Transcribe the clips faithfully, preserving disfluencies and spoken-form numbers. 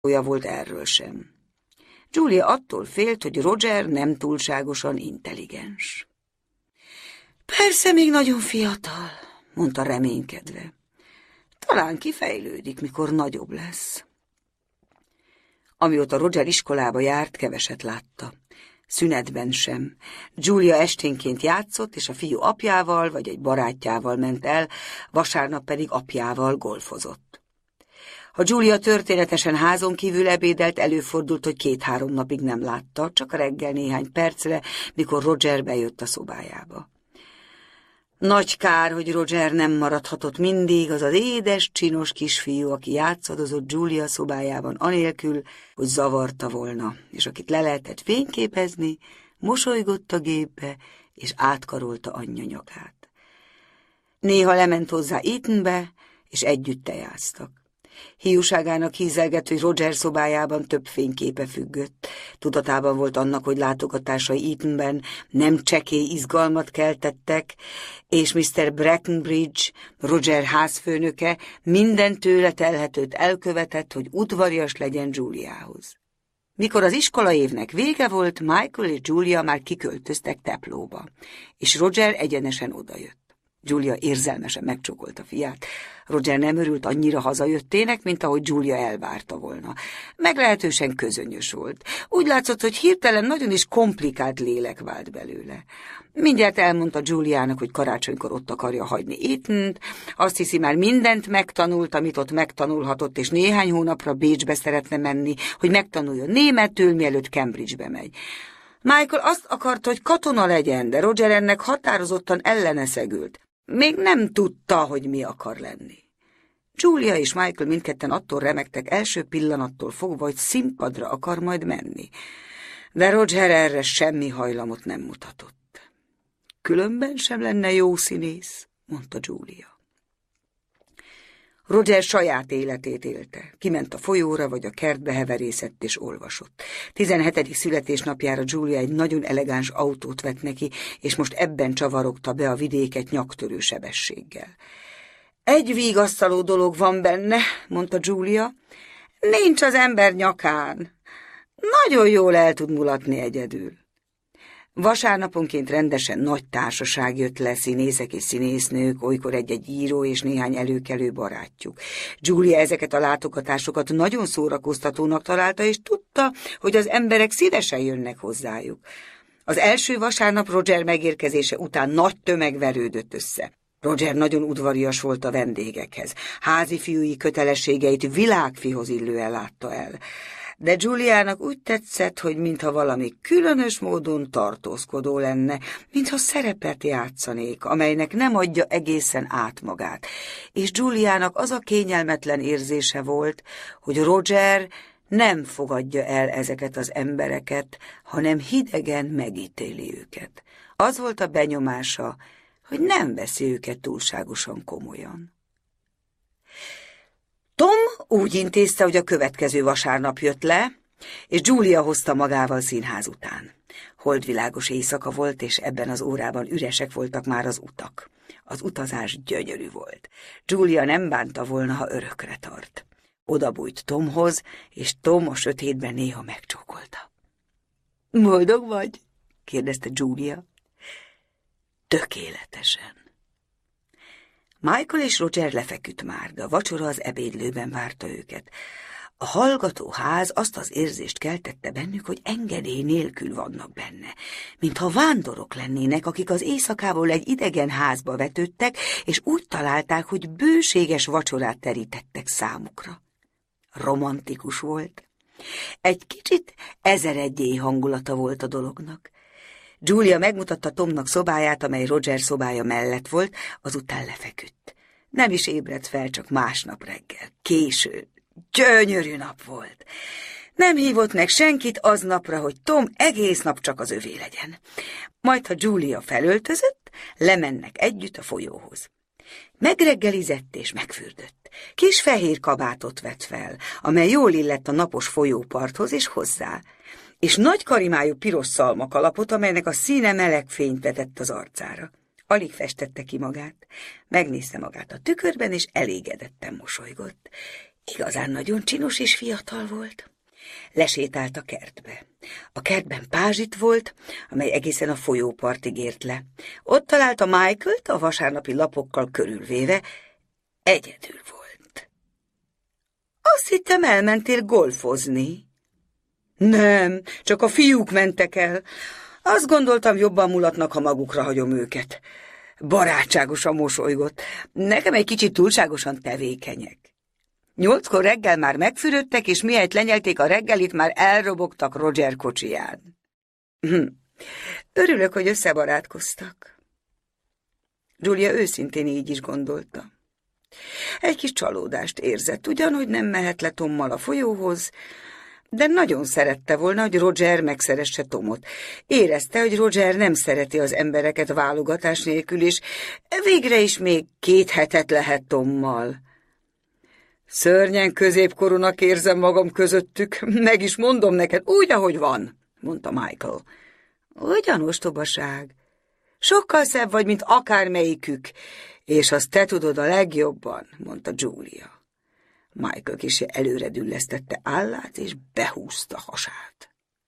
Olyan volt erről sem. Julia attól félt, hogy Roger nem túlságosan intelligens. Persze még nagyon fiatal, mondta reménykedve. Talán kifejlődik, mikor nagyobb lesz. Amióta Roger iskolába járt, keveset látta. Szünetben sem. Julia esténként játszott, és a fiú apjával vagy egy barátjával ment el, vasárnap pedig apjával golfozott. Ha Julia történetesen házon kívül ebédelt, előfordult, hogy két-három napig nem látta, csak a reggel néhány percre, mikor Roger bejött a szobájába. Nagy kár, hogy Roger nem maradhatott mindig az az édes, csinos kisfiú, aki játszadozott Julia szobájában anélkül, hogy zavarta volna, és akit le lehetett fényképezni, mosolygott a gépbe, és átkarolta anyja nyakát. Néha lement hozzá Eatonbe, és együtt tejáztak. Hiúságának hízelgett, hogy Roger szobájában több fényképe függött. Tudatában volt annak, hogy látogatásai Eatonben nem csekély izgalmat keltettek, és miszter Breckenbridge, Roger házfőnöke, minden tőle telhetőt elkövetett, hogy udvarias legyen Juliához. Mikor az iskola évnek vége volt, Michael és Julia már kiköltöztek Teplóba, és Roger egyenesen odajött. Julia érzelmesen megcsókolta fiát. Roger nem örült annyira hazajöttének, mint ahogy Julia elvárta volna. Meglehetősen közönyös volt. Úgy látszott, hogy hirtelen nagyon is komplikált lélek vált belőle. Mindjárt elmondta Juliának, hogy karácsonykor ott akarja hagyni Eatont, azt hiszi, már mindent megtanult, amit ott megtanulhatott, és néhány hónapra Bécsbe szeretne menni, hogy megtanuljon németül, mielőtt Cambridgebe megy. Michael azt akarta, hogy katona legyen, de Roger ennek határozottan ellene szegült. Még nem tudta, hogy mi akar lenni. Julia és Michael mindketten attól remegtek első pillanattól fogva, hogy színpadra akar majd menni. De Roger erre semmi hajlamot nem mutatott. Különben sem lenne jó színész, mondta Julia. Roger saját életét élte. Kiment a folyóra, vagy a kertbe heverészett és olvasott. tizenhetedik születésnapjára Julia egy nagyon elegáns autót vett neki, és most ebben csavarogta be a vidéket nyaktörő sebességgel. Egy vigasztaló dolog van benne, mondta Julia. Nincs az ember nyakán. Nagyon jól el tud mulatni egyedül. Vasárnaponként rendesen nagy társaság jött le, színészek és színésznők, olykor egy-egy író és néhány előkelő barátjuk. Julia ezeket a látogatásokat nagyon szórakoztatónak találta, és tudta, hogy az emberek szívesen jönnek hozzájuk. Az első vasárnap Roger megérkezése után nagy tömeg verődött össze. Roger nagyon udvarias volt a vendégekhez. Házi fiúi kötelességeit világfihoz illően látta el. De Juliának úgy tetszett, hogy mintha valami különös módon tartózkodó lenne, mintha szerepet játszanék, amelynek nem adja egészen át magát. És Juliának az a kényelmetlen érzése volt, hogy Roger nem fogadja el ezeket az embereket, hanem hidegen megítéli őket. Az volt a benyomása, hogy nem veszi őket túlságosan komolyan. Tom úgy intézte, hogy a következő vasárnap jött le, és Julia hozta magával színház után. Holdvilágos éjszaka volt, és ebben az órában üresek voltak már az utak. Az utazás gyönyörű volt. Julia nem bánta volna, ha örökre tart. Odabújt Tomhoz, és Tom a sötétben néha megcsókolta. Boldog vagy? kérdezte Julia. Tökéletesen. Michael és Roger lefeküdt már, de a vacsora az ebédlőben várta őket. A hallgató ház azt az érzést keltette bennük, hogy engedély nélkül vannak benne, mintha vándorok lennének, akik az éjszakából egy idegen házba vetődtek, és úgy találták, hogy bőséges vacsorát terítettek számukra. Romantikus volt. Egy kicsit ezeredjély hangulata volt a dolognak. Julia megmutatta Tomnak szobáját, amely Roger szobája mellett volt, azután lefeküdt. Nem is ébredt fel, csak másnap reggel. Késő. Gyönyörű nap volt. Nem hívott meg senkit aznapra, hogy Tom egész nap csak az övé legyen. Majd, ha Julia felöltözött, lemennek együtt a folyóhoz. Megreggelizett és megfürdött. Kis fehér kabátot vett fel, amely jól illett a napos folyóparthoz és hozzá, és nagy karimájú piros szalmakalapot, amelynek a színe meleg fényt vetett az arcára. Alig festette ki magát. Megnézte magát a tükörben, és elégedetten mosolygott. Igazán nagyon csinos és fiatal volt. Lesétált a kertbe. A kertben pázsit volt, amely egészen a folyópartig ért le. Ott találta Michaelt a vasárnapi lapokkal körülvéve. Egyedül volt. Azt hittem, elmentél golfozni. Nem, csak a fiúk mentek el. Azt gondoltam, jobban mulatnak, ha magukra hagyom őket. Barátságosan mosolygott. Nekem egy kicsit túlságosan tevékenyek. Nyolckor reggel már megfürödtek, és mihelyt lenyelték a reggelit, már elrobogtak Roger kocsiján. Hm. Örülök, hogy összebarátkoztak. Julia őszintén így is gondolta. Egy kis csalódást érzett, ugyan, hogy nem mehet le Tommal a folyóhoz, de nagyon szerette volna, hogy Roger megszeresse Tomot. Érezte, hogy Roger nem szereti az embereket válogatás nélkül, és végre is még két hetet lehet Tommal. Szörnyen középkorúnak érzem magam közöttük, meg is mondom neked, úgy, ahogy van, mondta Michael. Ugyan ostobaság. Sokkal szebb vagy, mint akármelyikük, és azt te tudod a legjobban, mondta Julia. Michael kissé előre düllesztette állát, és behúzta hasát.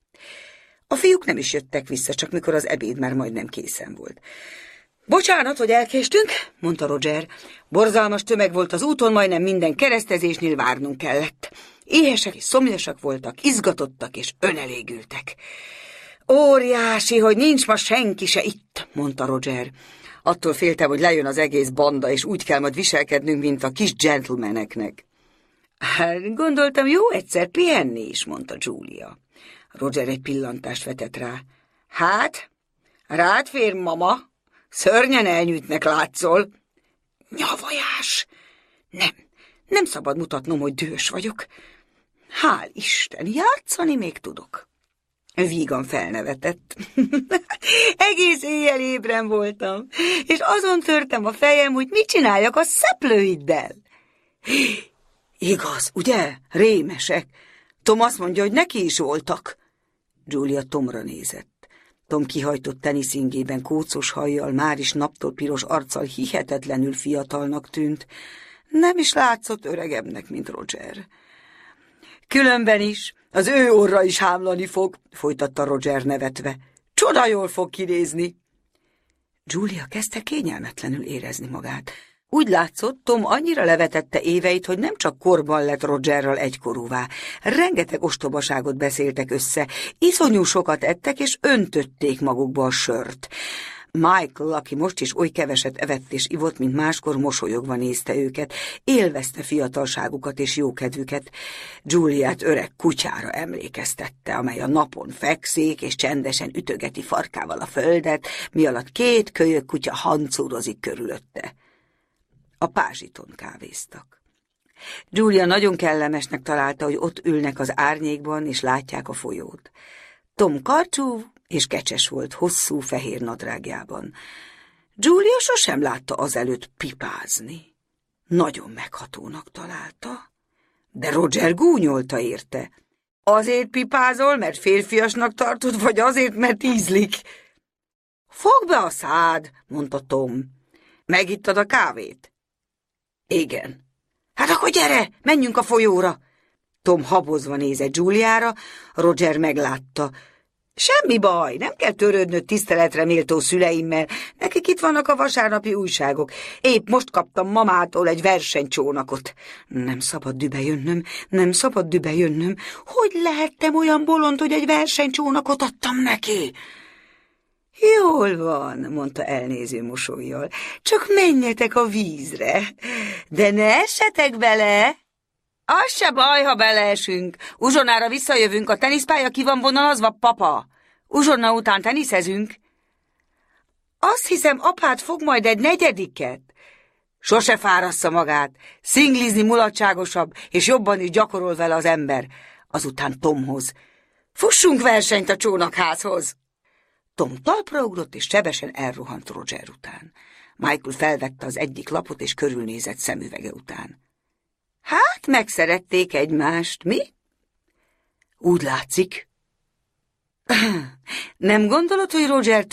A fiúk nem is jöttek vissza, csak mikor az ebéd már majdnem készen volt. Bocsánat, hogy elkéstünk, mondta Roger. Borzalmas tömeg volt az úton, majdnem minden keresztezésnél várnunk kellett. Éhesek és szomjasak voltak, izgatottak és önelégültek. Óriási, hogy nincs ma senki se itt, mondta Roger. Attól féltem, hogy lejön az egész banda, és úgy kell majd viselkednünk, mint a kis gentlemaneknek. Hát, gondoltam, jó egyszer pihenni is, mondta Julia. Roger egy pillantást vetett rá. Hát, rád fér, mama, szörnyen elnyűjtnek látszol. Nyavajás! Nem, nem szabad mutatnom, hogy dühös vagyok. Hál' Isten, játszani még tudok. Vígan felnevetett. Egész éjjel ébren voltam, és azon törtem a fejem, hogy mit csináljak a szeplőiddel. Igaz, ugye? Rémesek. Tom azt mondja, hogy neki is voltak. Julia Tomra nézett. Tom kihajtott teniszingében, kócos hajjal, már is naptól piros arccal hihetetlenül fiatalnak tűnt. Nem is látszott öregebbnek, mint Roger. Különben is, az ő orra is hámlani fog, folytatta Roger nevetve. Csoda jól fog kinézni. Julia kezdte kényelmetlenül érezni magát. Úgy látszott, Tom annyira levetette éveit, hogy nem csak korban lett Rogerral egykorúvá. Rengeteg ostobaságot beszéltek össze, iszonyú sokat ettek, és öntötték magukba a sört. Michael, aki most is oly keveset evett és ivott, mint máskor, mosolyogva nézte őket, élvezte fiatalságukat és jókedvüket. Juliát öreg kutyára emlékeztette, amely a napon fekszik és csendesen ütögeti farkával a földet, mi alatt két kölyök kutya hancúrozik körülötte. A pázsiton kávéztak. Julia nagyon kellemesnek találta, hogy ott ülnek az árnyékban, és látják a folyót. Tom karcsú és kecses volt, hosszú fehér nadrágjában. Julia sosem látta azelőtt pipázni. Nagyon meghatónak találta, de Roger gúnyolta érte. Azért pipázol, mert férfiasnak tartod, vagy azért, mert ízlik? Fogd be a szád, mondta Tom. Megittad a kávét? Igen. Hát akkor gyere, menjünk a folyóra. Tom habozva nézett Juliára, Roger meglátta. Semmi baj, nem kell törődnöd tiszteletre méltó szüleimmel, nekik itt vannak a vasárnapi újságok. Épp most kaptam mamától egy versenycsónakot. Nem szabad dübe jönnöm, nem szabad dübe jönnöm. Hogy lehettem olyan bolond, hogy egy versenycsónakot adtam neki? Jól van, mondta elnéző mosollyal, csak menjetek a vízre, de ne essetek bele. Az se baj, ha beleesünk. Uzsonára visszajövünk, a teniszpálya ki van vonalazva, papa. Uzsonna után teniszezünk. Azt hiszem, apád fog majd egy negyediket. Sose fárassza magát. Szinglizni mulatságosabb, és jobban is gyakorol vele az ember. Azután Tomhoz. Fussunk versenyt a csónakházhoz. Tom talpra ugrott, és sebesen elrohant Roger után. Michael felvette az egyik lapot, és körülnézett szemüvege után. Hát, megszerették egymást, mi? Úgy látszik. Nem gondolod, hogy Roger